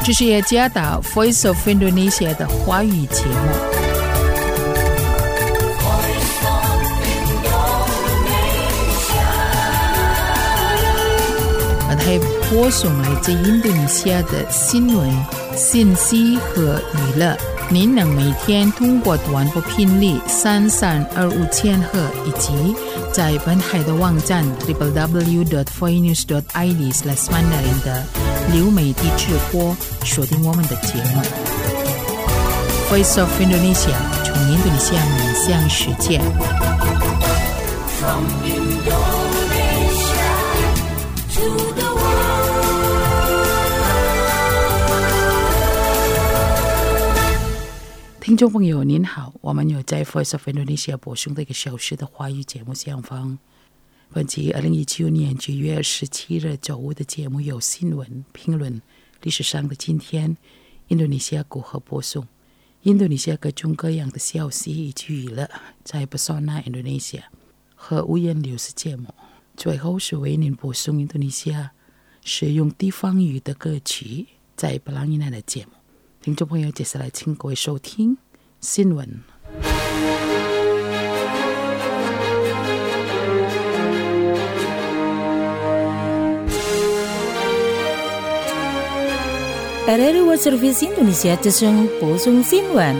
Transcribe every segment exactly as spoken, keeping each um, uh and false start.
这是雅加达 Voice of Indonesia 的华语节目。还播送来自印度尼西亚的新闻、信息和娱乐。您能每天通过短波频率三三二五千赫以及在本海的网站 double-u double-u double-u dot voinews dot i d slash mandarin 的流媒体直播锁定我们的节目。Voice of Indonesia 从印度尼西亚面向世界。From Indonesia to the听众朋友您好，我们有在 Voice of Indonesia 播送的一个小时的华语节目相逢。本期二零一九年九月二十七日周五的节目有新闻、评论、历史上的今天、印度尼西亚如何播送印度尼西亚各种各样的消息以及娱乐，在 Pesona Indonesia 和五颜六色节目。最后是为您播送印度尼西亚使用地方语的歌曲，在布朗以内的节目。听众朋友，接下来请各位收听新闻。 R R I World Service Indonesia Tusung Posung Sinwan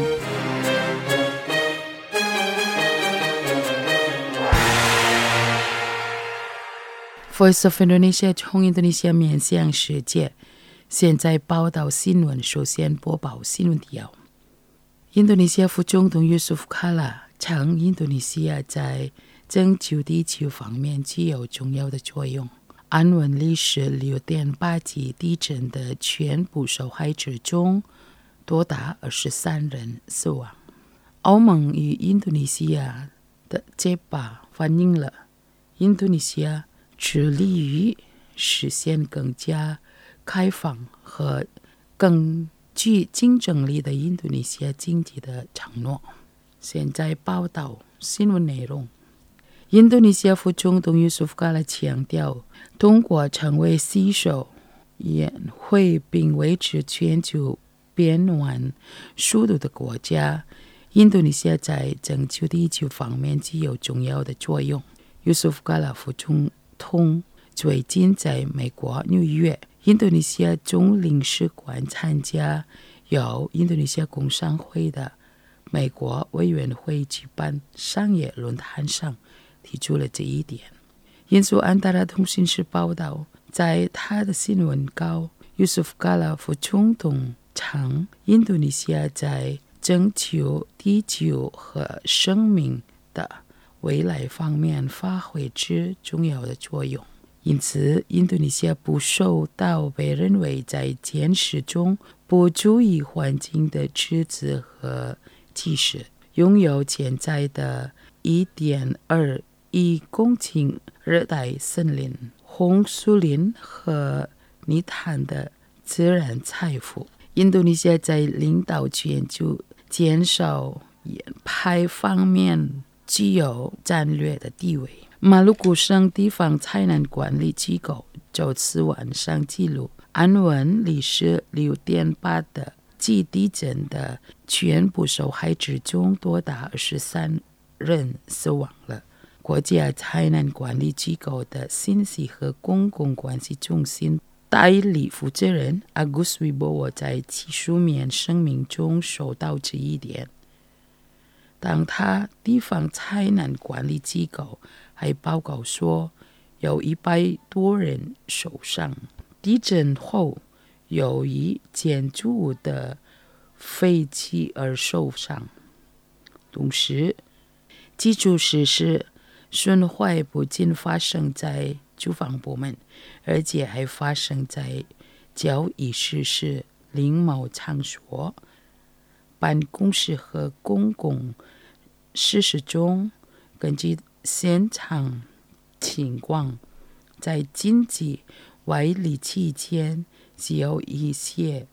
Voice of Indonesia 从印度尼西亚面向世界。现在报道新闻，首先播报新闻提要。印度尼西亚副总统约苏夫卡拉称，印度尼西亚在拯救地球方面具有重要的作用。安稳历史 六点八 级地震的全部受害者中，多达二十三人死亡。欧盟与印度尼西亚的结巴反映了印度尼西亚致力于实现更加开放和更具竞争力的印度尼西亚经济的承诺。现在报道新闻内容。印度尼西亚副总统约苏夫卡拉强调，通过成为携手也会并维持全球变暖速度的国家，印度尼西亚在拯救地球方面具有重要的作用。约苏夫卡拉副总统最近在美国纽约印度尼西亚总领事馆参加由印度尼西亚工商会的美国委员会举办商业论坛上提出了这一点。印度安达拉通讯社报道，在他的新闻稿，约苏夫卡拉副总统称，印度尼西亚在拯救地球和生命的未来方面发挥着重要的作用。因此，印度尼西亚不受到被认为在建设中不注意环境的指责和歧视。拥有潜在的 一点二亿公顷热带森林、红树林和泥炭的自然财富。印度尼西亚在领导全球减少碳排方面具有战略的地位。马鲁古省地方灾难管理机构周四晚上记录，安稳历史 六点八 的级地震的全部受害者中，多达二十三人死亡了。国家灾难管理机构的信息和公共关系中心代理负责人 Agus Wibowo 在其书面声明中说到这一点。当他地方灾难管理机构还报告说，有一百多人受伤。地震后，由于建筑物的废弃而受伤。同时，基础设施损坏不仅发生在住房部门，而且还发生在交易设施、林贸场所、办公室和公共设施中。根据现场情况，在经济外力期间，只有一些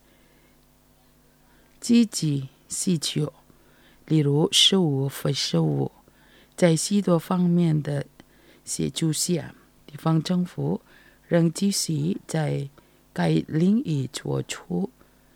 积极需求，例如食物和食物。在许多方面的协助下，地方政府仍继续在该领域做出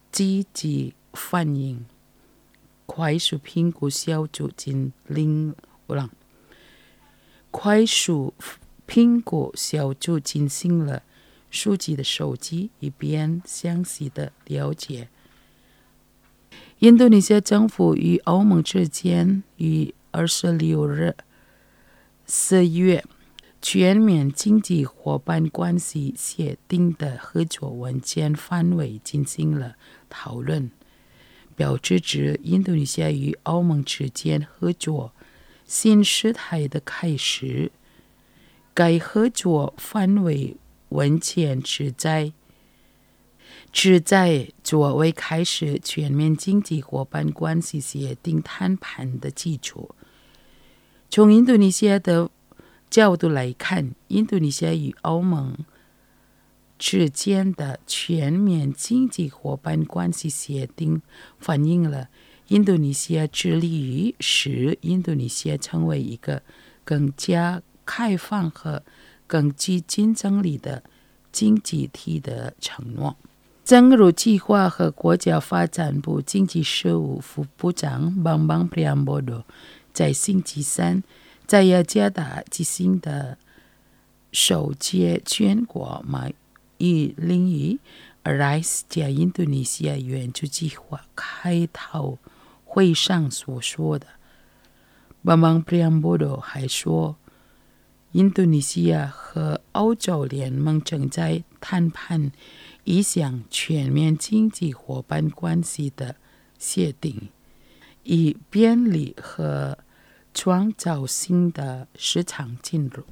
积极反应，快速评估小组进领了。快速评估小组进行了数据的收集，以便详细的了解印度尼西亚政府与欧盟之间于二十六日四月全面经济伙伴关系协定的合作文件范围进行了讨论，标志着印度尼西亚与欧盟之间合作新时代的开始。该合作范围文件旨在旨在作为开始全面经济伙伴关系协定谈判的基础。从印度尼西亚的角度来看，印度尼西亚与欧盟之间的全面经济伙伴关系协定反映了印度尼西亚致力于使印度尼西亚成为一个更加开放和更具竞争力的经济体的承诺。正如计划和国家发展部经济事务副部长 Bambang Priambodo 在星期三在雅加达举行的首届全国贸易领域 Arise 加印度尼西亚援助计划开讨会上所说的。Bambang Priambodo 还说，印度尼西亚和欧洲联盟正在谈判一项全面经济伙伴关系的协定，以便利和创造新的市场进入。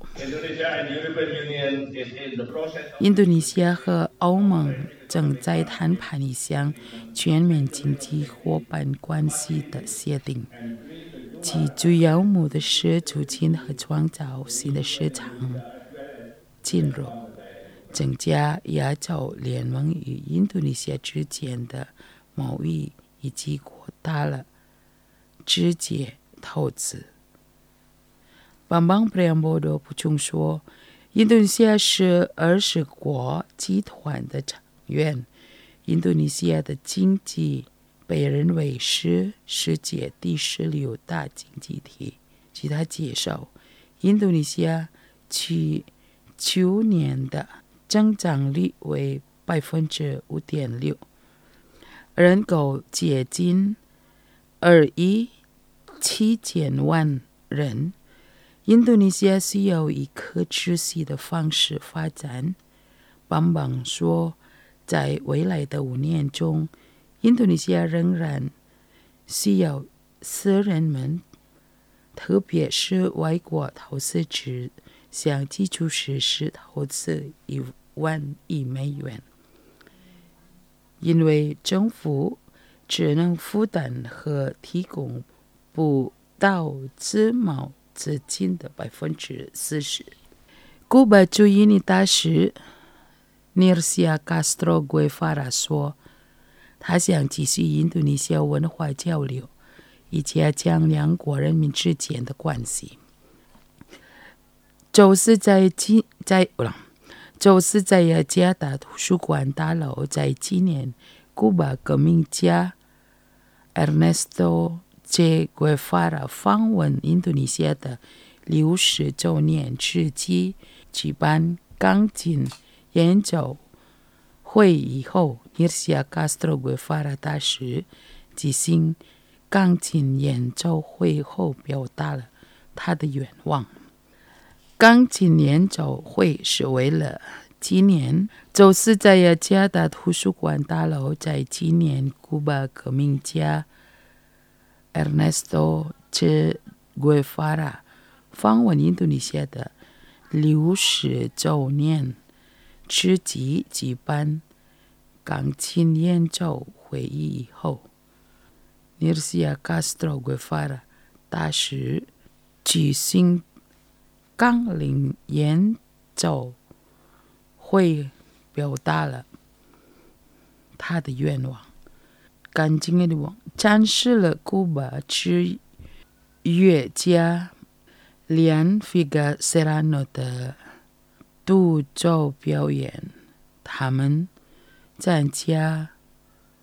印度尼西亚和欧盟正在谈判一项全面经济伙伴关系的协定，其主要目的是促进和创造新的市场进入，增加亚洲联盟与印度尼西亚之间的贸易，以及扩大了直接投资。Bambang Priambodo 补充说，印度尼西亚是二十国集团的成员，印度尼西亚的经济被认为是世界第十六大经济体。据他介绍，印度尼西亚去去年的增长率为百分之五点六，人口接近二亿七千万人。印度尼西亚需要以可持续的方式发展。邦邦说，在未来的五年中，印度尼西亚仍然需要私人们，特别是外国投资者向基础设施投资一万亿美元，因为政府只能负担和提供不到自贸资金的百分之四十。古巴驻印尼大使 Nirsia Castro Guevara 说，他想继续印度尼西亚文化交流，以加强两国人民之间的关系。周四在在周四在雅加达图书馆大楼在纪念古巴革命家 Ernesto Che Guevara 访问印度尼西亚的六十周年之际举办钢琴演奏会以后， Nirsia Castro Guevara 大使举行钢琴演奏会后表达了他的愿望。钢琴演奏会是为了纪念周四在雅加达图书馆大楼在纪念古巴革命家 Ernesto Che Guevara 访问印度尼西亚的六十周年之际举办钢琴演奏会以后， Nirsia Castro Guevara 大使举行钢琴演奏会表达了他的愿望。钢琴的王展示了古巴之乐家 Lian Figa Serrano 的独奏表演，他们参加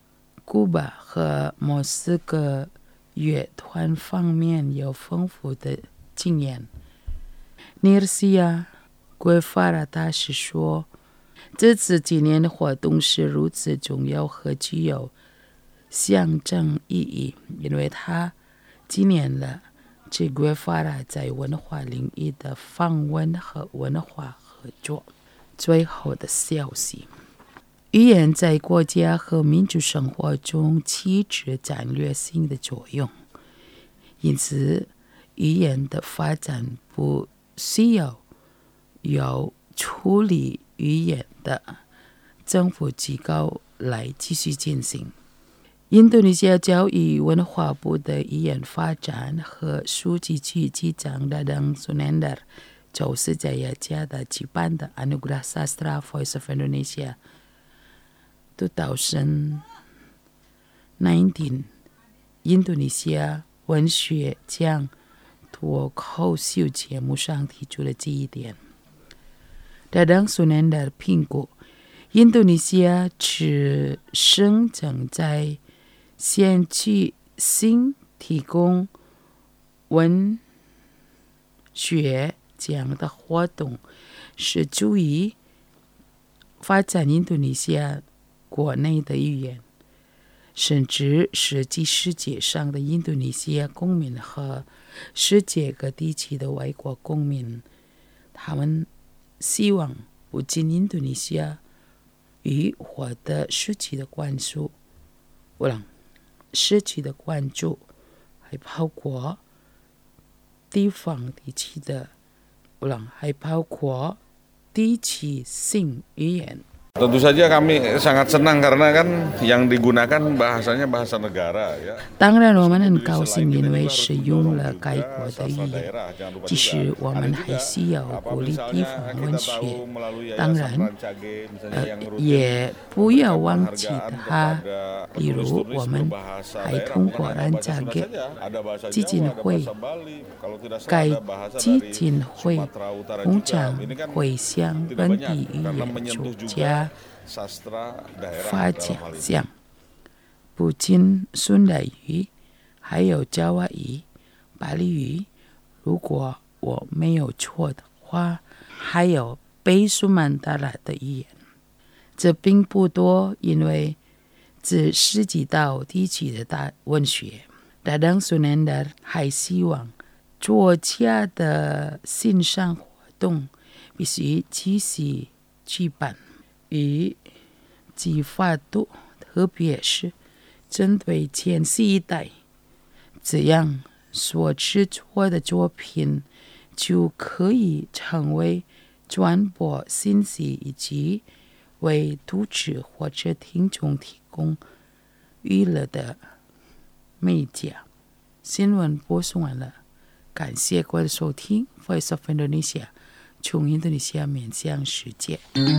古巴和莫斯科乐团方面有丰富的经验。尼尔西亚·圭法拉大师说，这次纪念的活动是如此重要和具有象征意义，因为它纪念了这圭法拉在文化领域的访问和文化合作最后的消息。语言在国家和民族生活中起着战略性的作用，因此语言的发展不需要由处理语言的政府机构来继续进行。印度尼西亚教育文化部的语言发展和书记局局长Dadang Sunendar就是在雅加达举办的 Anugerah Sastra Voice of Indonesia二零十九印度尼西亚文学奖脱口秀节目上提出了这一点。Dadang Sunendar评估，印度尼西亚此生正在先去性提供文学奖的活动，是注意发展印度尼西亚国内的语言，甚至实际世界上的印度尼西亚公民和世界各地区的外国公民，他们希望不仅印度尼西亚语获得实际的关注，不然实际的关注还包括地方地区的，不然还包括地区性语言。 Tentu saja kami sangat senang karena kan yang digunakan bahasanya bahasa negara ya. 当然我们很高兴，因为使用了该国的语言。其实我们还需要鼓励地方文学，当然，呃，也不要忘记它。例如，我们还通过兰扎给基金会，该基金会通常会向本地语言作家发奖项，不仅顺来语，还有爪哇语、巴利语，如果我没有错的话，还有贝苏曼达拉的语言。这并不多，因为只涉及到地区的大文学。Dadang Sunendar还希望作家的欣赏活动必须继续举办，与计划度，特别是针对前世一代，这样所制作的作品就可以成为传播信息以及为读者或者听众提供娱乐的媒介。新闻播送完了，感谢各位的收听 Voice of Indonesia， 从印度尼西亚面向世界。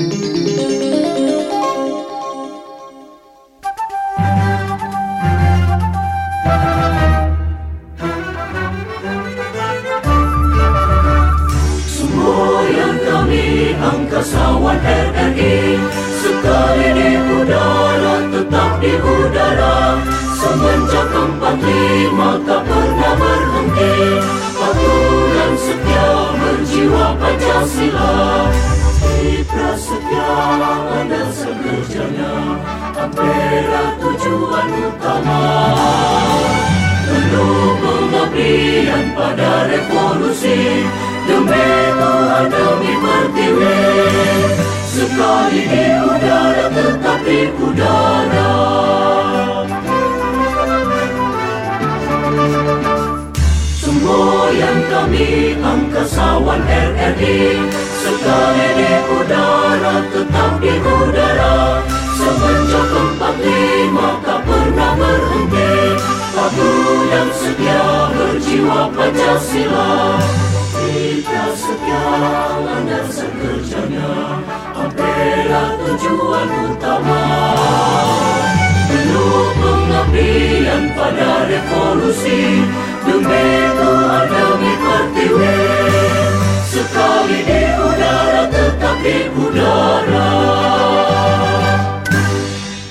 Angkasawan R R I sekali di udara tetap di udara, semenjak empat lima tak pernah berhenti, patuh dan setia berjiwa Pancasila. Citra setia ada sekerjanya, Ampera tujuan utama, penuh pengabdian pada revolusi, demi Tuhan demi pertiwi, sekali di udara tetap di udara. Semboyan kami angkasawan R R I, sekali di udara tetap di udara, semenjak empat lima tak pernah berhenti, patuh dan setia berjiwa Pancasila. Citra setia landasan kerjanya, Ampera tujuan utama, penuh pengabdian pada revolusi, demi Tuhan demi pertiwi, sekali di udara tetap di udara.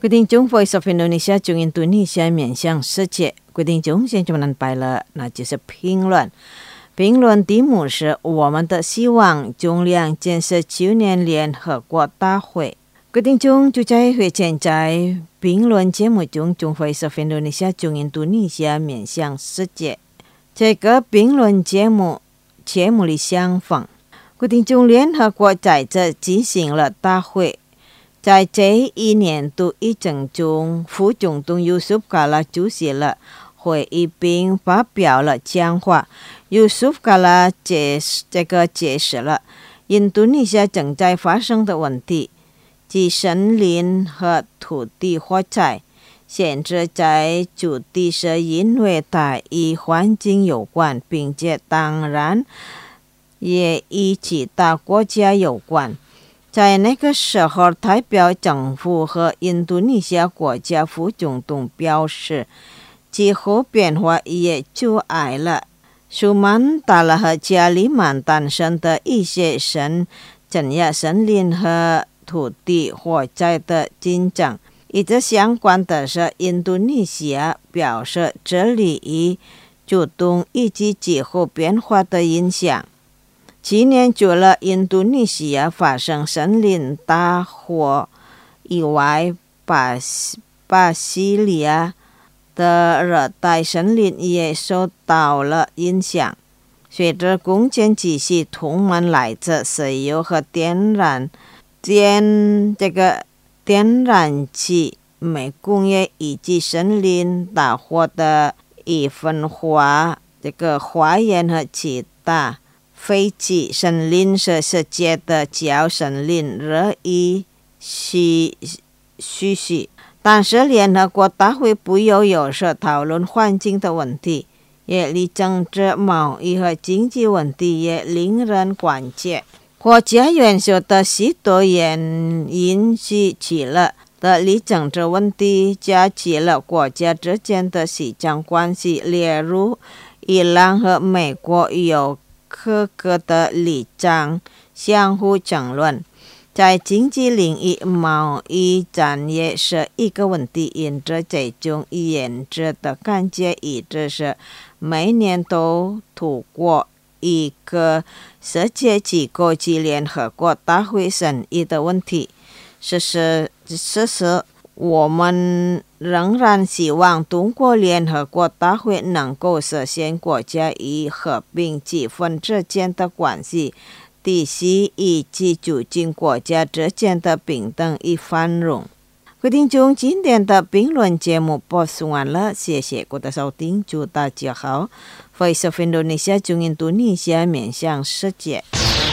quyết定中 Voice of Indonesia 中印度尼西亚面向世界。quyết定中现在我们摆了，那就是评论。评论题目是我们的希望中量建设九年联合国大会。quyết定中就在会前在评论节目中，中 Voice of Indonesia 中印度尼西亚面向世界。这个评论节目节目里相仿，quyết定中联合国在这进行了大会。在这一年度议程中，副总统 Yusuf Kala 主席了会议并发表了讲话。Yusuf Kala 解这个解释了印度尼西亚正在发生的问题，即森林和土地火灾。现在在主题是因为它与环境有关，并且当然也与其他国家有关。在那个时候，代表政府和印度尼西亚国家副总统表示，气候变化也阻碍了苏曼达拉和加里曼丹省的一些省镇压森林和土地火灾的进展。与这相关的是，印度尼西亚表示致力于主动以及气候变化的影响。去年除了印度尼西亚发生森林大火以外，巴西巴西利亚的热带森林也受到了影响。随着公建机器充满来自石油和天然电这个天然气、煤工业以及森林大火的已分化这个花园和其他废弃森林是世界的较森林热议续续续，但是联合国大会不要有时讨论环境的问题，也离政治、贸易和经济问题也令人关切。国家元首的许多原因是起了的离政治问题，加起了国家之间的市场关系，例如伊朗和美国有各个的立场相互争论。在经济领域，贸易战也是一个问题，因着这种原则的感觉一直是每年都通过一个世界机构及联合国大会审议的问题。事实事实我们仍然希望通过联合国大会能够实现国家与和平积分之间的关系，体系以及促进国家之间的平等与繁荣。决定中今天的评论节目播送完了，谢谢各位的收听，祝大家好。Voice of Indonesia 中印度尼西亚面向世界。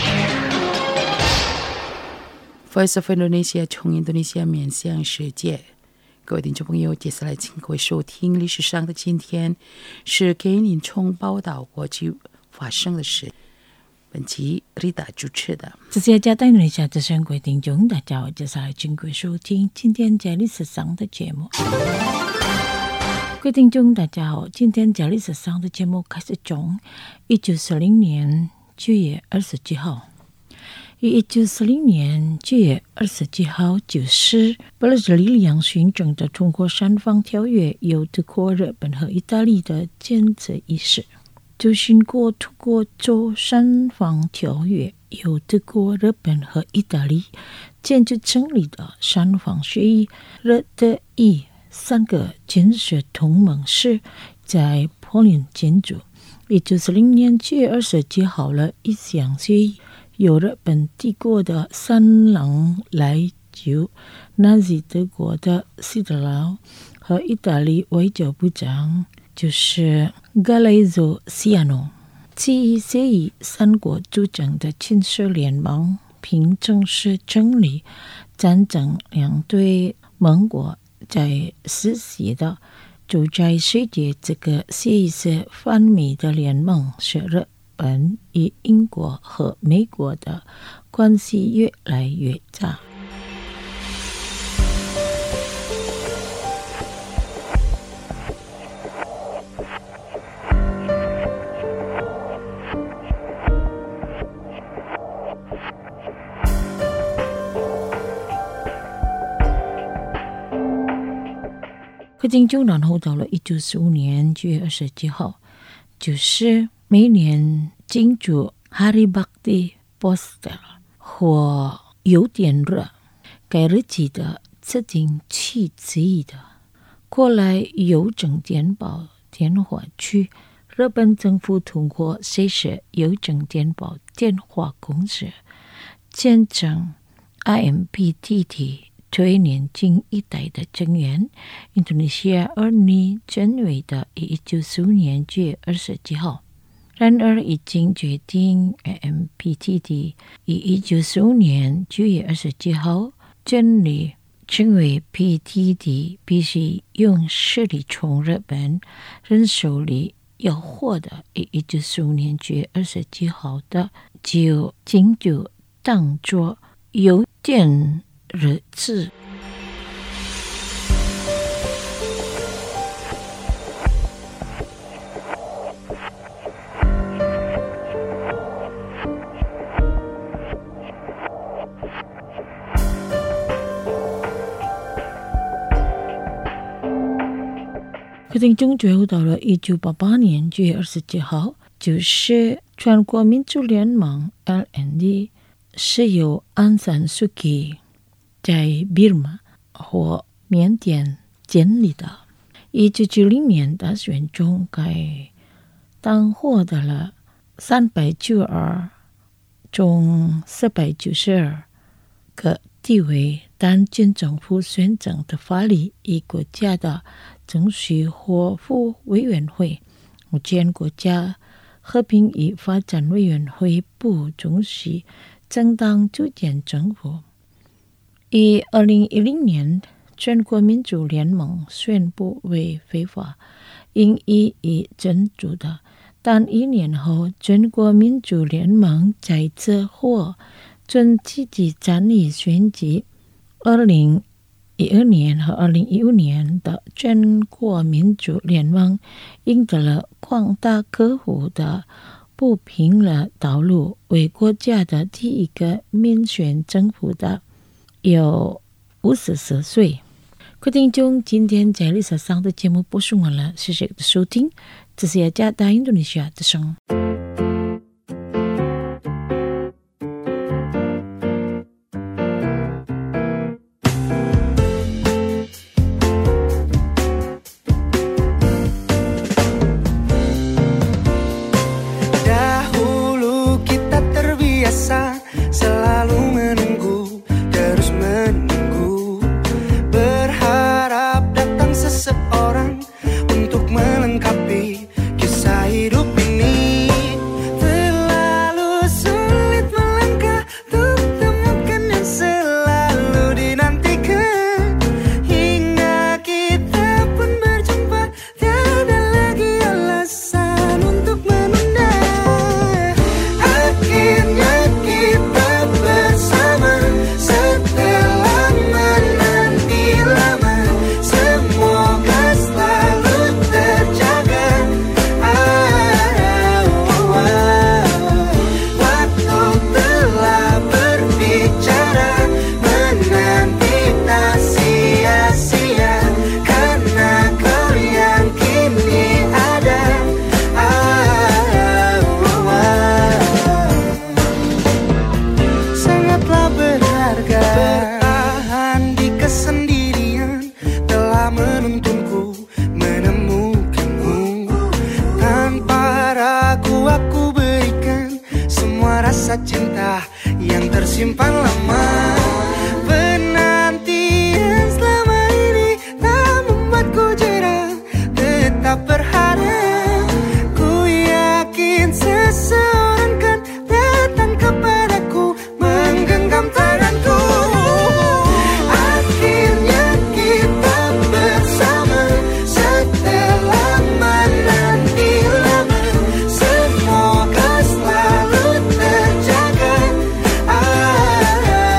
Voice of Indonesia 从印度尼西亚面向世界，各位听众朋友，接下来请各位收听历史上的今天，是给您从报道国际发生的事。本期 Rita 主持的。 这是加带你下的各位听众，大家好，接下来请各位收听今天在历史上的节目。各位听众，大家好，今天在历史上的节目开始从一九四零年九月二十几号。一九四零年九月二十几号，就是巴勒斯坦力量宣称的通过三方条约由德国、日本和意大利的签字仪式。就是过通过做三方条约由德国、日本和意大利签字成立的三方协议，日德意三个建设同盟是在柏林签署。一九四零年九月二十几号了一项协议，由日本帝国的三郎来就纳粹德国的希特勒和意大利外交部长就是格雷佐西亚诺。此协议三国组成的亲俄联盟并正式成立，战争两对盟国在实施的就在世界这个协议是反美的联盟，是日本与英国和美国的关系越来越差。 可金就然后到了一九四五年九月二十七号，就是每年庆祝 Hari Bhakti Postal 或有点热该日期的制定契机的，过来邮政电报电话去日本政府通过设置邮政电报电话公司，见证 I M P T T 对年轻一代的成员。印度尼西亚二年正月的一九四五年九月二十七号，然而已经决定 I M P T T 以一九四五年九月二十七号建立成为 P T T 必须用势力从日本人手里要获得以一九四五年九月二十七号的就经就当作邮电日子。可定中最后到了一九八八年九月二十七号，就是全国民主联盟 L N D 是由安山素季在bir马或缅甸建立的。一九九零年大选中，该党获得了三百九十二中四百九十二个地位，但军政府选整的法律以国家的程序和服委员会，目前国家和平与发展委员会不准许政党组建政府。以二零一零年全国民主联盟宣布为非法，应予以整肃的，但一年后全国民主联盟再次获准积极参与选举。二零一二年和二零一五年的全国民主联盟赢得了广大客户的不平的道路，为国家的第一个民选政府的有五十四岁。各位听众，今天在历史上的节目播送完了，谢谢收听，这是雅加达印度尼西亚之声。 rasa cinta yang tersimpan lama. Penantian selama ini tak membuatku jera, tetap berharap. Ku yakin seseorang kan datang kepadaku, menggenggam tanganku. Akhirnya kita bersama setelah menanti lama. Semoga selalu terjaga. Ah,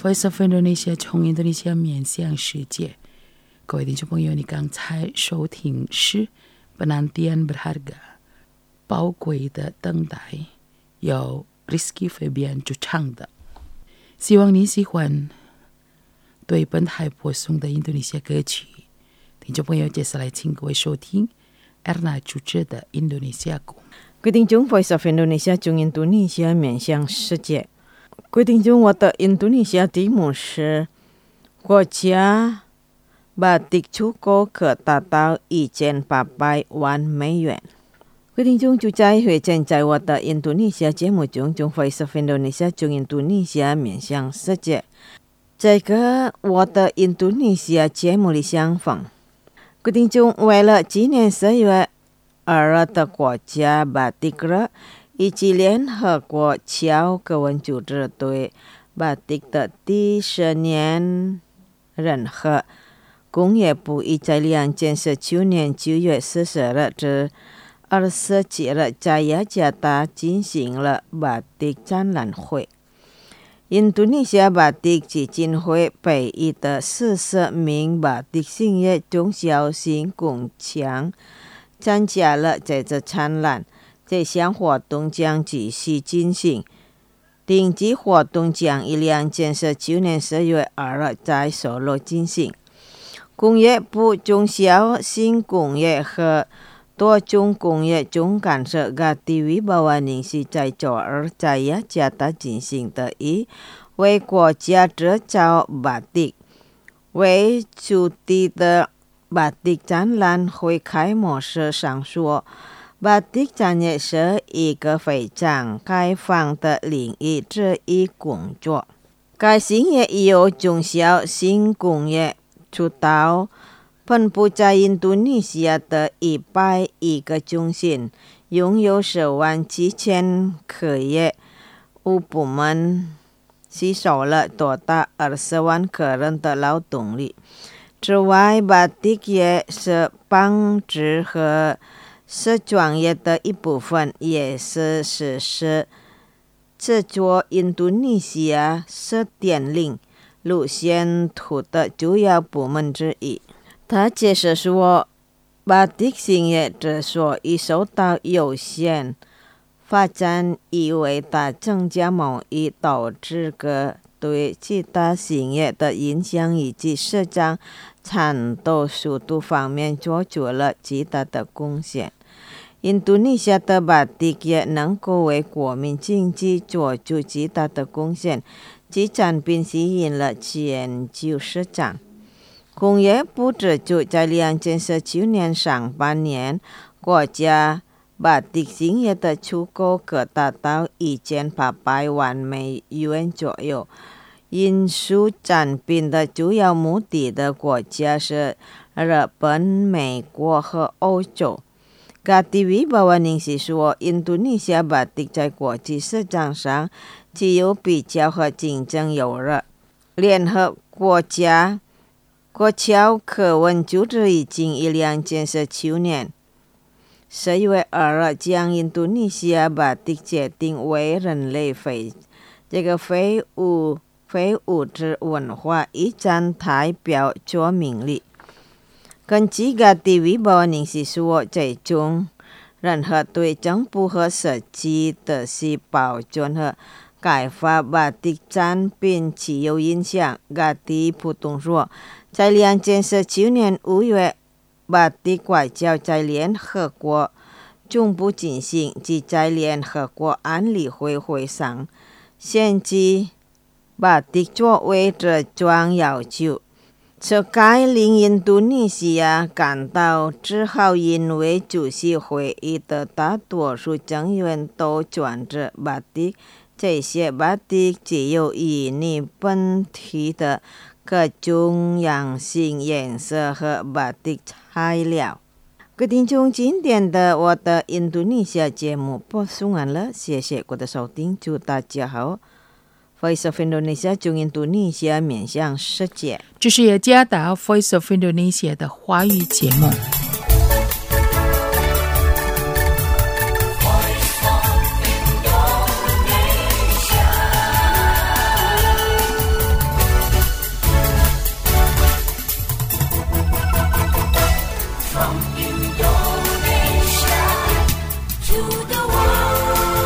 Voice of Indonesia 从印度尼西亚面向世界。各位听众朋友，你刚才收听是 Penantian Berharga 宝贵的等待，由 Rizky Febian 主唱的。希望你喜欢对本台播送的印度尼西亚歌曲。听众朋友，接下来请各位收听 Erna 主持的印度尼西亚鼓。 各位听众 Voice of Indonesia 从印度尼西亚面向世界。各位听众，我的印度尼西亚题目是国家batik 出口可达到一千八百万美元。各位听众，就在会见在我的印度尼西亚节目中，从 Voice of Indonesia 从印度尼西亚面向世界。这个我的印度尼西亚节目里相逢。各位听众，为了纪念十月二日的国家 batik 日，以及联合国侨各文组织对 batik 的第十年任和工业部已在两千十九年九月四十日至二十七日在雅加达进行了 batik 展览会。印度尼西亚 batik 基金会北翼的四十名 batik 兴业中小型工厂参加了这次展览。这项活动将继续进行，定期活动将于两千十九年十月二日在首尔进行。工业部中小型工业和多种工业总干事 Gati Wibawaningsi 在周二在雅加达进行的以为国家制造 batik 为主题的 batik 展览会开幕时上说，batik 展业是一个非常开放的领域之一工作。该行业由中小型工业主导，分布在印度尼西亚的一百一个中心，拥有十万七千客业务部门，吸收了多达二十万个人的劳动力。之外 batik 业是纺织和是专业的一部分，也是实施制作印度尼西亚十点零路线图的主要部门之一。他解释说 batik 行业之所以受到有限发展，因为它增加贸易导致个对其他行业的影响以及市场产度速度方面做出了极大的贡献。印度尼西亚的 batik 业能够为国民经济做出极大的贡献，其产品吸引了全球市场。工业部指出，在两千十九年上半年，国家 batik 行业的出口可达到一千八百万美元左右。运输产品的主要目的的国家是日本、美国和欧洲。Gati Wibawaningsi 说，印度尼西亚 batik 在国际市场上具有比较和竞争优势。联合国家国侨客文组织已经于两千十九年十月二日将印度尼西亚 batik 界定为人类非这个非物非物质文化遗产代表作名利。根据 Gati Wibawaningsi 说，这种任何对政府和社区的是保存和开发 batik 产品起有影响。Gati 普通说，在两千十九年五月 batik 外交在联合国总部进行，即在联合国安理会会上限制 batik 作为这项要求。这该令印度尼西亚感到自豪，因为主席会议的大多数成员都专制 batik。这些 batik 具有以日本体的各种样性颜色和 batik 材料。各位听众，今天的我的印度尼西亚节目播送完了，谢谢各位的收听，祝大家好。Voice of Indonesia 从印度尼西亚面向世界， 这是雅加达 Voice of Indonesia 的华语节目。 to the world.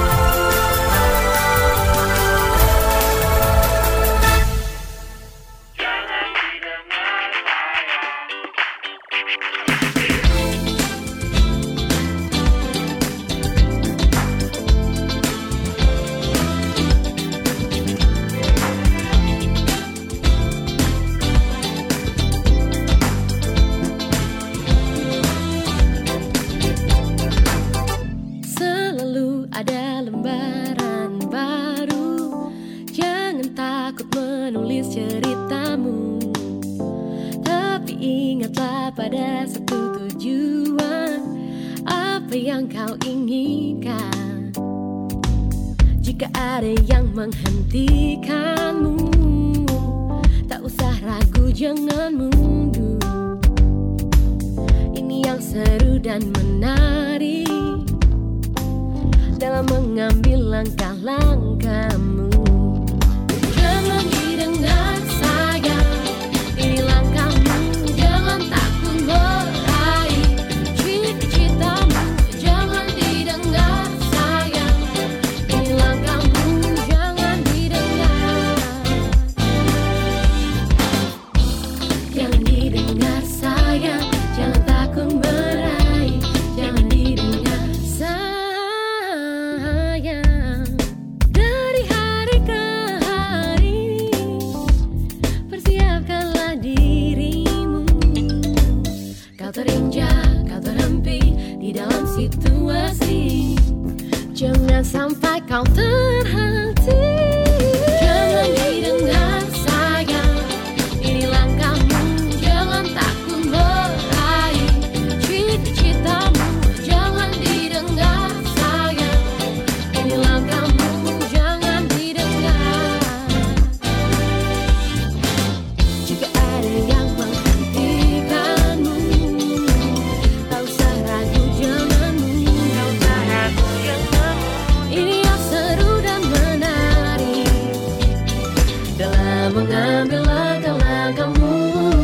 Pada satu tujuan, apa yang kau inginkan. Jika ada yang menghentikanmu, tak usah ragu, jangan mundur. Ini yang seru dan menarik dalam mengambil langkah-langkahmu. Jangan didengar sayang, ini langkahmu. Jangan takut meraih cita-citamu. Jangan didengar sayang, ini langkahmu. Jangan didengar. Jangan didengar sayang, jangan takut meraih. Jangan didengar sayang. Dari hari ke hari, persiapkanlah dirimu. Kau terinjak, kau terhenti di dalam situasi. Jangan sampai kau terhenti. Jangan didengar sayang, ini langkahmu. Jangan takut meraih cita-citamu. Jangan didengar sayang, ini langkahmu. Jangan didengar. Jika ada yang menghentikanmu, tak usah ragu, jangan mundur. Ini yang seru dan menarik dalam mengambil langkah-langkahmu.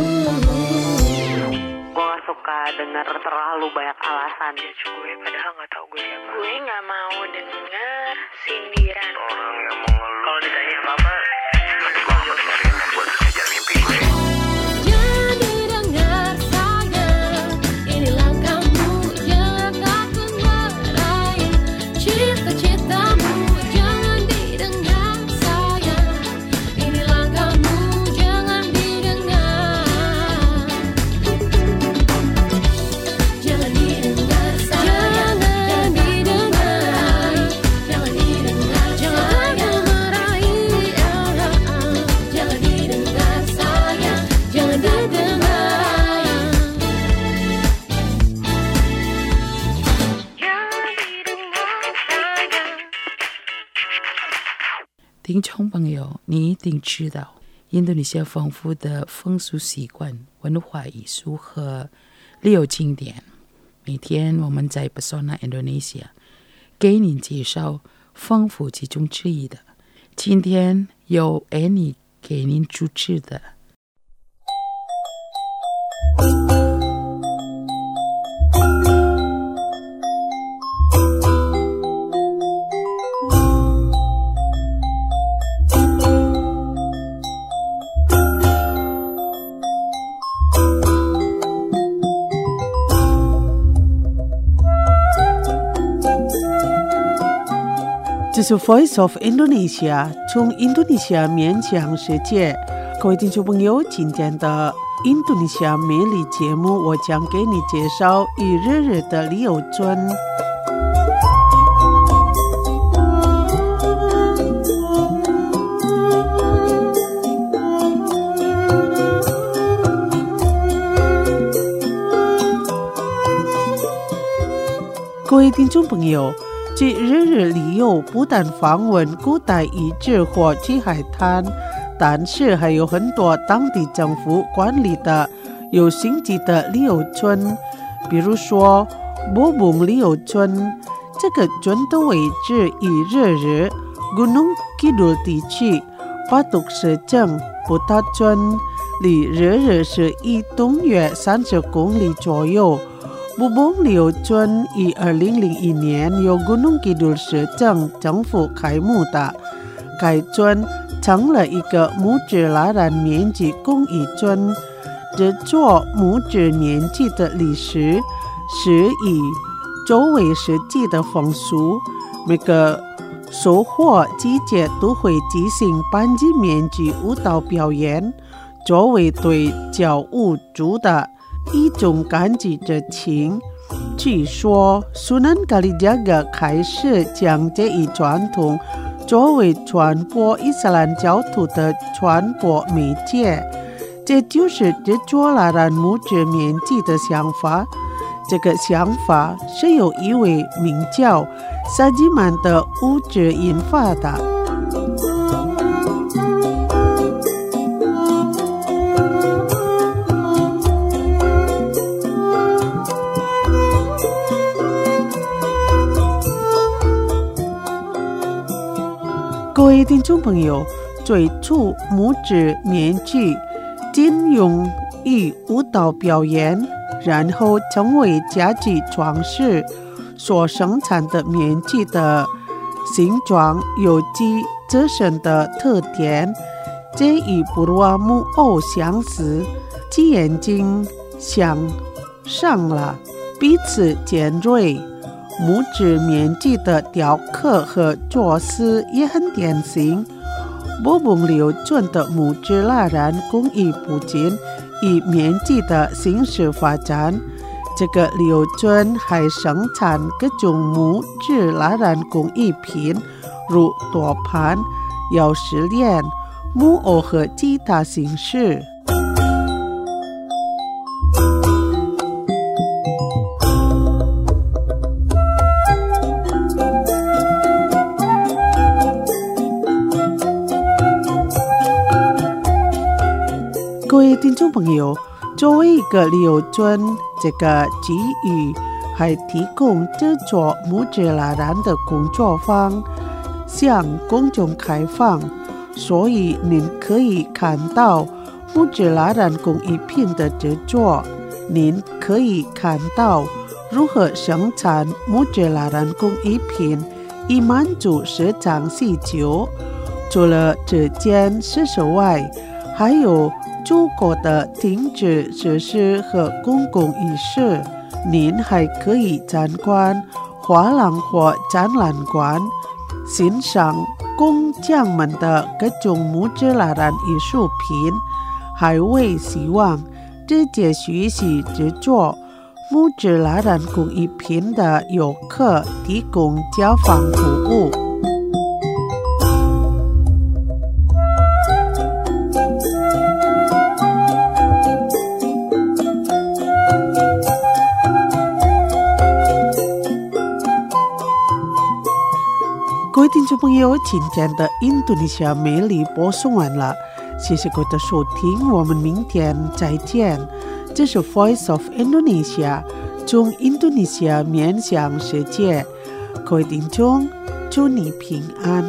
Gue gak suka dengar terlalu banyak alasan. Ya gue padahal gak tahu gue siapa. Gue gak mau denger sindiran orang yang mengeluh. Kalau ditanya apa-apa, gue harus cari yang buat ngejar mimpi gue. Jangan didengar sayang, ini langkahmu. Jangan takut meraih cita-citamu. Jangan didengar sayang, ini langkahmu. Jangan didengar. Jangan didengar sayang, jangan didengar. Jangan didengar, jangan takut meraih. Jangan didengar sayang, jangan didengar. Jangan didengar sayang. 听众朋友，你一定知道，印度尼西亚丰富的风俗习惯、文化艺术和旅游景点。每天我们在 Pesona Indonesia 给您介绍丰富其中之一的。今天由 Annie 给您主持的。 这是 Voice of Indonesia 从印度尼西亚面向世界。各位听众朋友，今天的印度尼西亚美丽节目，我将给你介绍一日日的旅游村。各位听众朋友，这日日旅游不但访问古代遗址或去海滩，但是还有很多当地政府管理的有星级的旅游村，比如说波蒙旅游村，这个村的位置以日日 Gunung Kidul 地区 Patuk 市镇布达村离日日是一东约三十公里左右。 不崩流尊于二零零一年由 Gunung Kidul 市政政府开幕的，该尊成了一个拇指拉染棉纪工艺尊。这座拇指棉纪的历史是以周围实际的风俗，每个收获季节都会进行班级棉纪舞蹈表演，作为对教务主的一种感激之情。据说Sunan Kalijaga开始将这一传统作为传播伊斯兰教徒的传播媒介，这就是制作拉染拇指棉纪的想法。这个想法是由一位名叫萨吉曼的武者引发的。各位听众朋友，最初拇指棉纪仅用于舞蹈表演，然后成为家居装饰。所生产的棉纪的形状有其自身的特点，这与布拉木偶相似，其眼睛向上了，彼此尖锐。拇指棉纪的雕刻和做饰也很典型。波崩流尊的拇指拉染工艺不仅以棉纪的形式发展，这个流尊还生产各种拇指拉染工艺品，如托盘、钥匙链、木偶和其他形式。各位听众朋友，作为一个流尊，这个基于还提供制作拇指拉染的工作坊向公众开放，所以您可以看到拇指拉染工艺品的制作，您可以看到如何生产拇指拉染工艺品，以满足市场需求。除了这件事实外，还有足够的停止设施和公共浴室。您还可以参观画廊或展览馆，欣赏工匠们的各种拇指拉染艺术品，还为希望直接学习制作拇指拉染工艺品的游客提供家访服务。各位听众朋友，今天的印度尼西亚美丽播送完了，谢谢各位的收听，我们明天再见。这是 Voice of Indonesia， 从印度尼西亚面向世界。各位听众，祝你平安。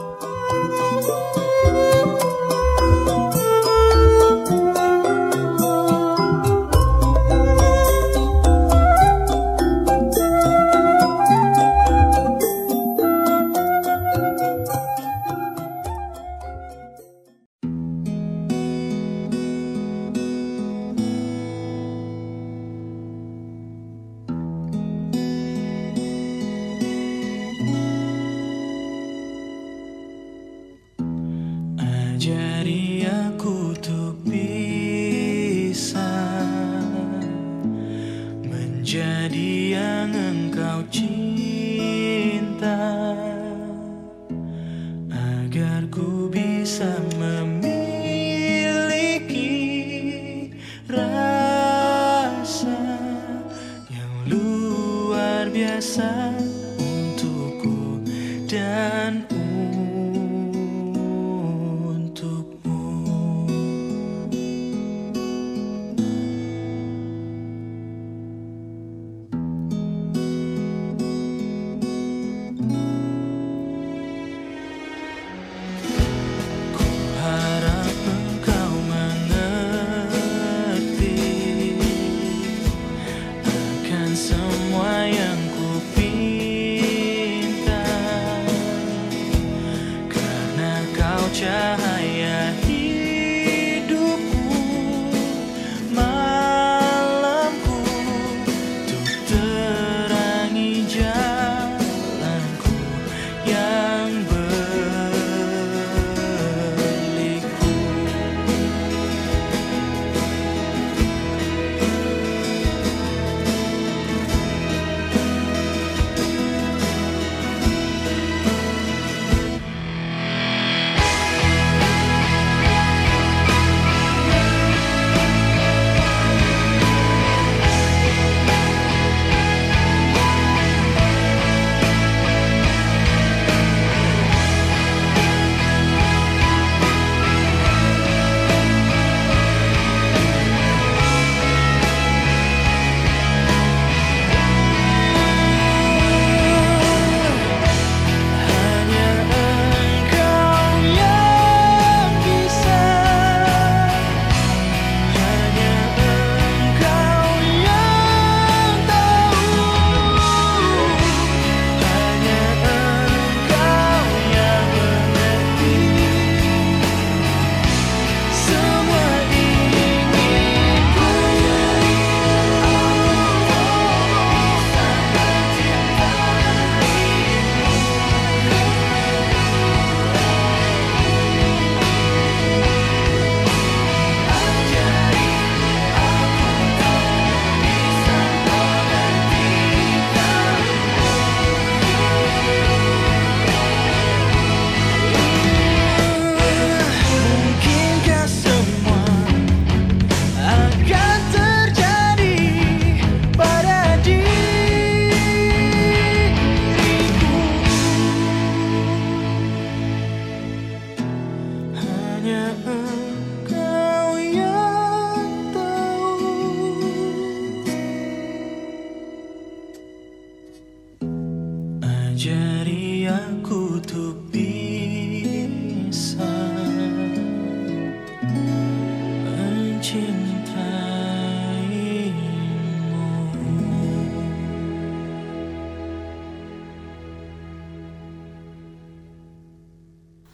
Ajari aku untuk bisa menjadi yang engkau cinta, agar ku bisa memiliki rasa yang luar biasa untukku dan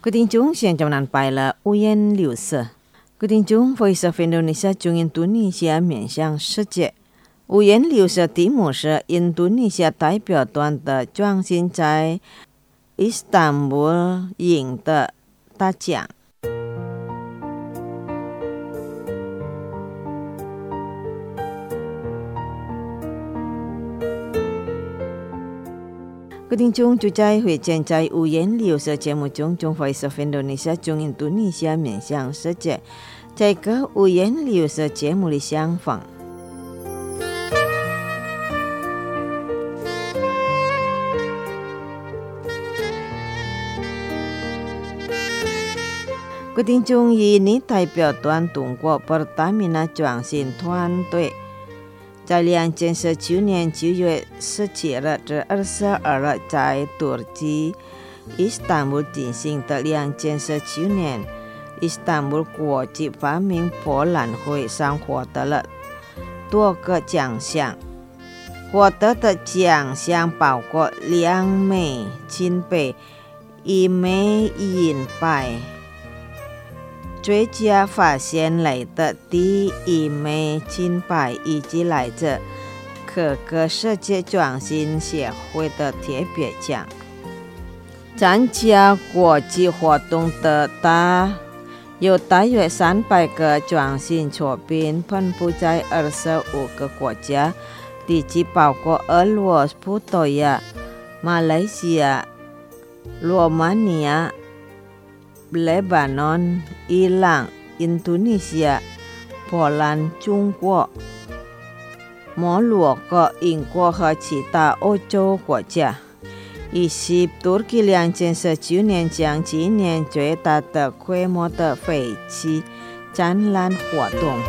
Quý thính chúng hiện trong nan bài là U Yên Liu Sơ. Quý thính chúng Voice of Indonesia Trung Indonesia 面向世界。五颜六色题目是印度尼西亚代表团的创新在伊斯坦布尔赢得大奖。各位听众，就在会见在五颜六色节目中，中 Voice of Indonesia 中印度尼西亚面向世界，在个五颜六色节目里相逢。各位听众，印尼代表团通过 Pertamina 创新团队。在两千十九年九月十七日至二十二日，在土耳其伊斯坦布尔进行的两千十九年伊斯坦布尔国际发明博览会上获得了多个奖项。获得的奖项包括两枚金杯、一枚银牌。最佳发现类的第一枚金牌，以及来自可可世界创新协会的特别奖。参加国际活动的大有大约三百个创新作品，分布在二十五个国家，地区包括俄罗斯、葡萄牙、马来西亚、罗马尼亚、黎巴嫩、伊朗、印度尼西亚、波兰、中国、摩洛哥、英国和其他欧洲国家，以及土耳其两千十九年将今年最大的规模的废弃展览活动。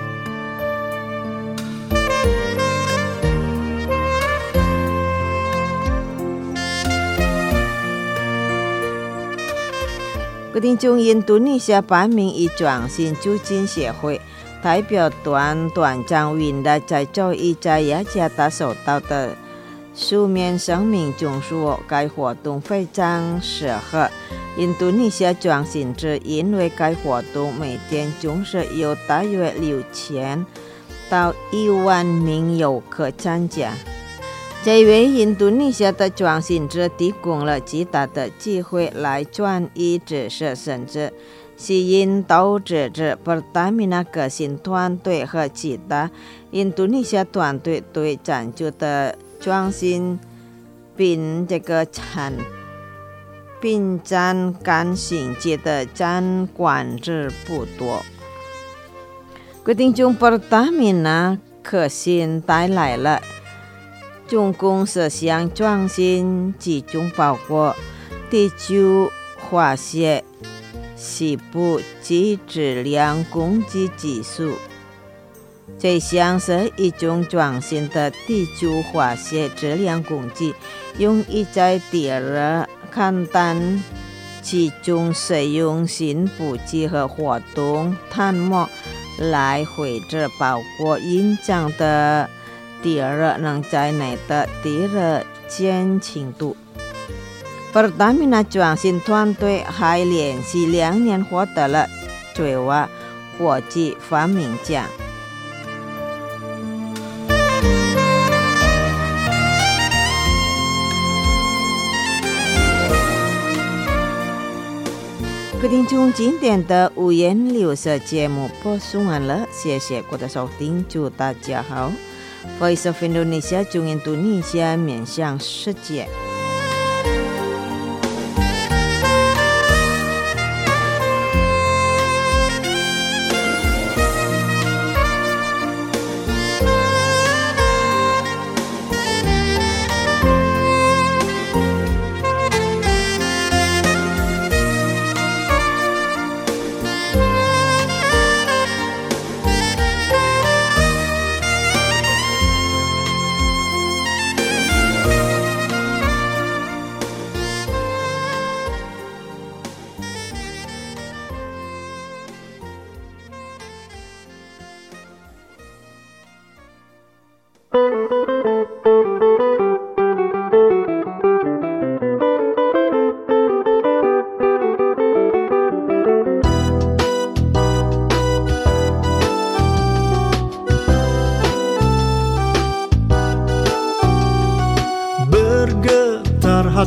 各位听众，印度尼西亚发明与创新促进协会代表团团长云达在周一在雅加达收到的书面声明中说，该活动非常适合印度尼西亚创新者，因为该活动每天总是有大约六千到一万名游客参加。这为印度尼西亚的创新者提供了极大的机会来转移知识，甚至吸引投资者。Pertamina 革新团队和其他印度尼西亚团队对赞助的创新并这个产并展感兴趣的展馆者不多。决定中 Pertamina 革新带来了总共十项创新，其中包括地球化学、细部及质量攻击技术。这项是一种创新的地球化学质量攻击，用于在地热勘探其中使用新补给和活动探模来绘制包括印象的地热能在内的地热减轻度。Pertamina 创新团队还连续两年获得了最佳国际发明奖。各位听众，今天的五颜六色节目播送完了，谢谢各位的收听，祝大家好。Voice of Indonesia 中印度尼西亚面向世界。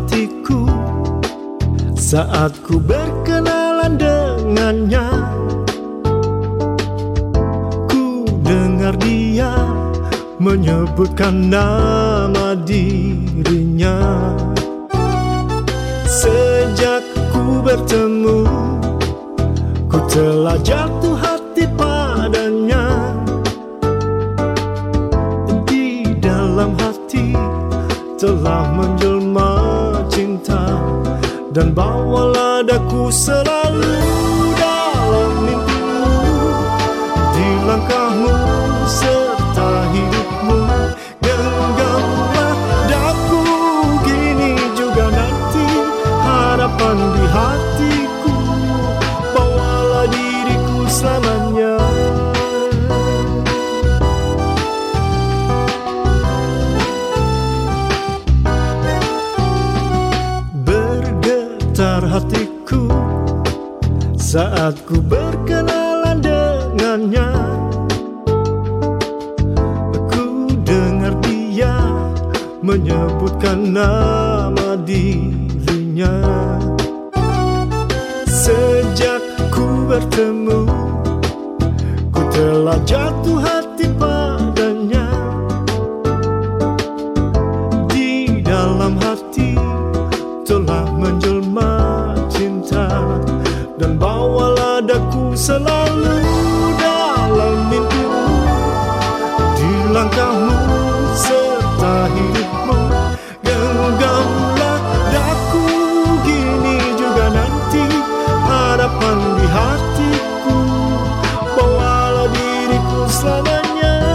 hatiku saat ku berkenalan dengannya. Ku dengar dia menyebutkan nama dirinya. Sejak ku bertemu, ku telah jatuh hati padanya. Di dalam hati telah menjelma cinta, dan bawalah daku selalu dalam mimpimu, di langkahmu serta hidupmu. Genggamlah daku gini juga nanti, harapan di hatiku, bawalah diriku selamanya. Bergetar hatiku saat ku berkenalan dengannya. Ku dengar dia menyebutkan nama dirinya. Sejak ku bertemu, ku telah jatuh hati padanya. Di dalam hati telah menjelma cinta, dan bawalah daku selalu dalam mimpimu, di langkahmu serta hidupmu. Genggamlah daku gini juga nanti, harapan di hatiku, bawalah diriku selamanya.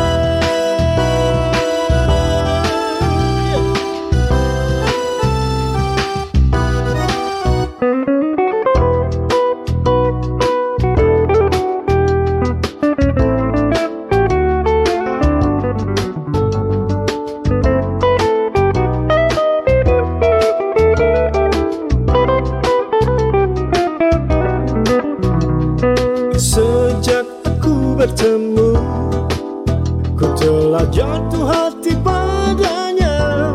Sejak aku bertemu, ku telah jatuh hati padanya.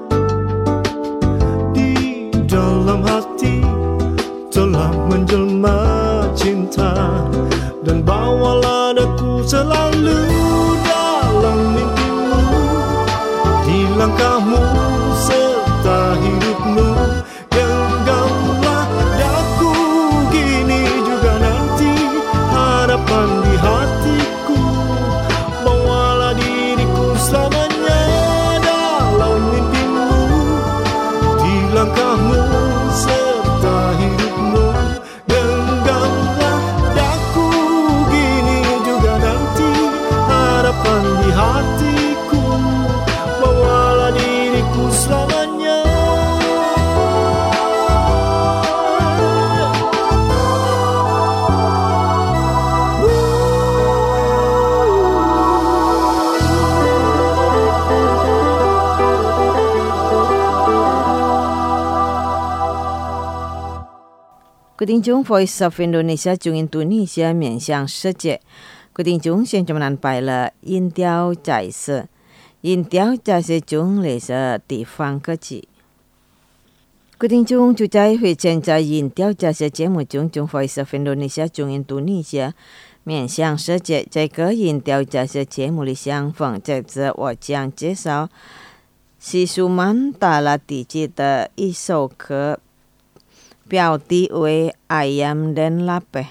Di dalam hati telah menjelma cinta, dan bawalah daku selalu dalam mimpimu, di langkahmu serta hidupmu. Genggamlah daku gini juga nanti, harapan di hatiku, bawalah diriku selamanya dalam mimpimu, di langkahmu serta hidupmu. Genggamlah daku gini juga nanti, harapan di hatiku, bawalah diriku selamanya. 各位听众 Voice of Indonesia 中印度尼西亚面向世界。各位听众现在们拜了音调在色，音调在色中类似地方歌曲。各位听众就在会前在音调在色节目中，中 Voice of Indonesia 中印度尼西亚面向世界这个音调在色节目里相逢。这次我将介绍西苏曼达拉地区的一首歌。标题为 Ayam dan Lape。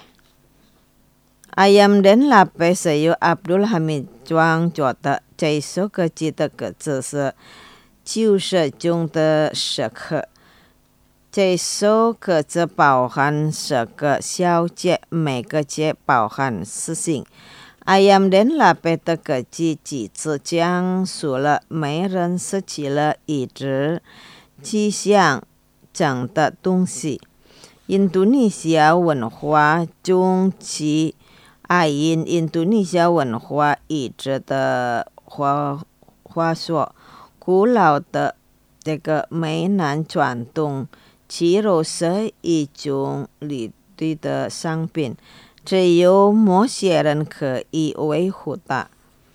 Ayam dan Lape 是由 Abdul Hamid 创作的，这首歌曲的歌词是九十中的时刻。这首歌词包含十个小节，每个节包含四星。Ayam dan Lape 的歌曲几次讲述了没人失去了一直迹象整的东西。印度尼西亚文化中其爱因印度尼西亚文化一直的话话说，古老的这个美男传统其实是一种利益的商品，只有某些人可以维护它。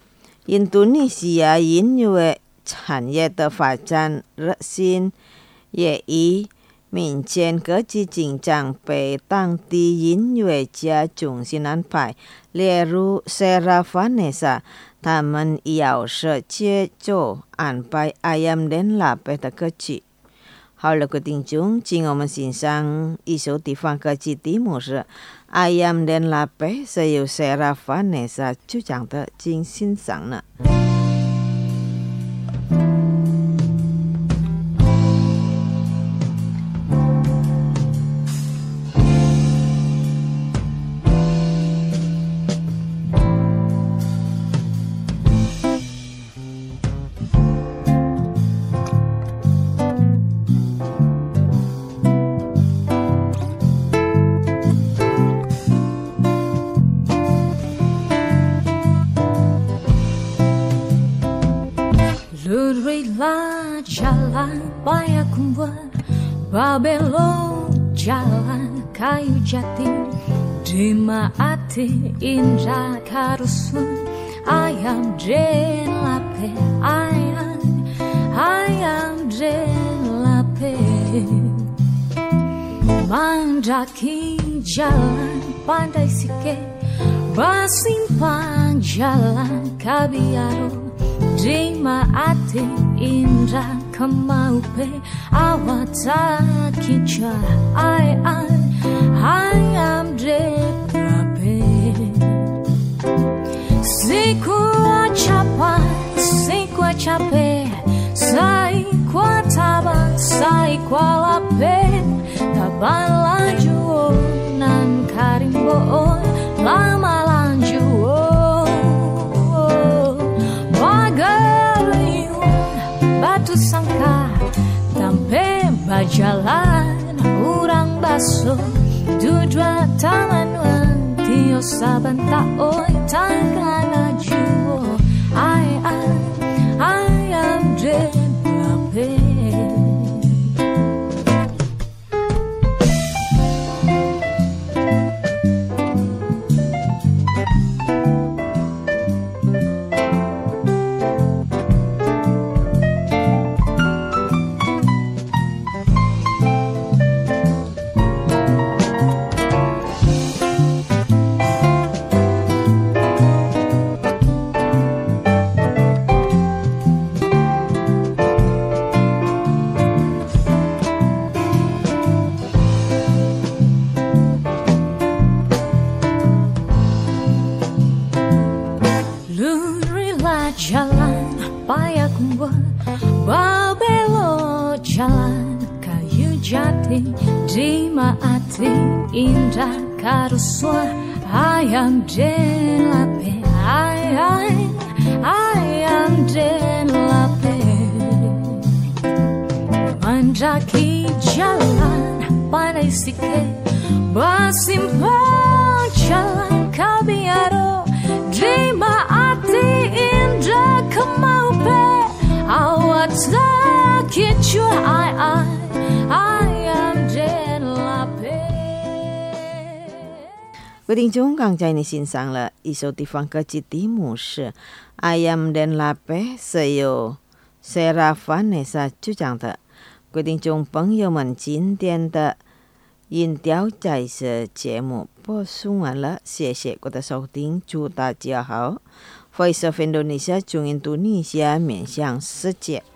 印度尼西亚音乐产业的发展热心， 也以民间歌剧紧张被当地音乐家重新安排，例如 Sarah Vanessa， 他们要设节奏安排 Ayam dan Lape 的歌曲。好了，各位听众，请我们欣赏一首地方歌曲，题目是 Ayam dan Lape， 是由 Sarah Vanessa 主唱的，请欣赏呢。 Lurihlah jalan Payakumbuh, Babelo jalan kayu jati, Dimaati indah karusun, Ayam den lape, ayam, ayam den lape. Mandaki jalan pandai sike, Basimpan jalan kabiaro, Dimaati indah kemaupe, awat kica ayam, ayam deprape. Siku capai, siku cape, sai kwa tabang, sai kwa lape, tabang lanjuo nan karimbo, lama lanjuo. Batu sangka tampe bajalan urang baso dudua taman tio saban taoi tangana juo ai ai ayam den lape. Jalan Payakumbuh, Babelo jalan kayu jati, Dimaati indah karusua, ayam den lape, ayam, ayam den lape. Mandaki jalan pandai sike, Basimpan jalan kabiaro, Dimaati indah kemaupe, awat kicu ai ai ayam den lape. 各位听众，刚才你欣赏了一首地方歌曲，题目是 Ayam dan Lape， 是由 Sarah Vanessa 主唱的。各位听众朋友们，今天的音调在此节目播送完了，谢谢各位的收听，祝大家好。Voice of Indonesia， 中印度尼西亚面向世界。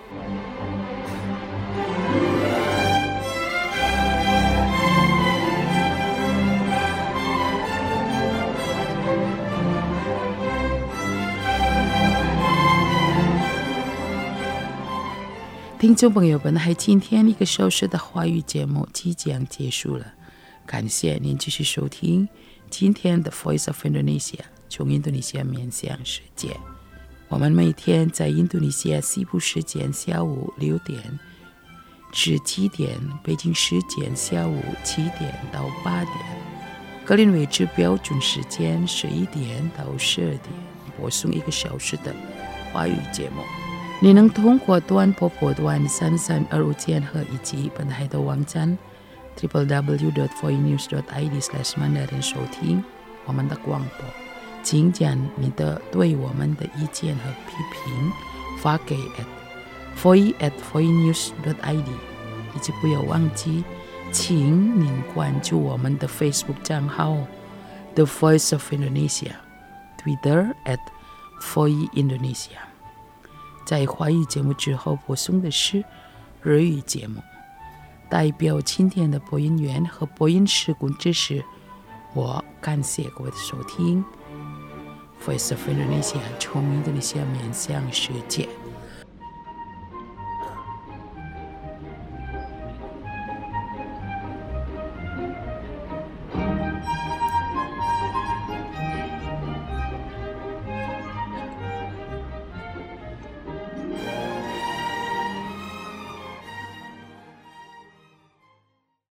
听众朋友们，还今天一个小时的华语节目即将结束了，感谢您继续收听今天的 Voice of Indonesia， 从印度尼西亚面向世界。我们每天在印度尼西亚西部时间下午六点至七点，北京时间下午七点到八点，格林威治标准时间十一点到十二点，播送一个小时的华语节目。你能通过短波波段三三二五千赫以及本台的网站 double-u double-u double-u dot voice news dot i d slash mandarin 收听我们的广播。请将你的对我们的意见和批评发给 at voice at voice news dot i d 以及不要忘记，请您关注我们的 Facebook 账号 The Voice of Indonesia， Twitter at Voi Indonesia。 在华语节目之后播送的是日语节目。代表今天的播音员和播音施工知识，我感谢各位的收听。Voice of Indonesia 从印度尼西亚面向世界。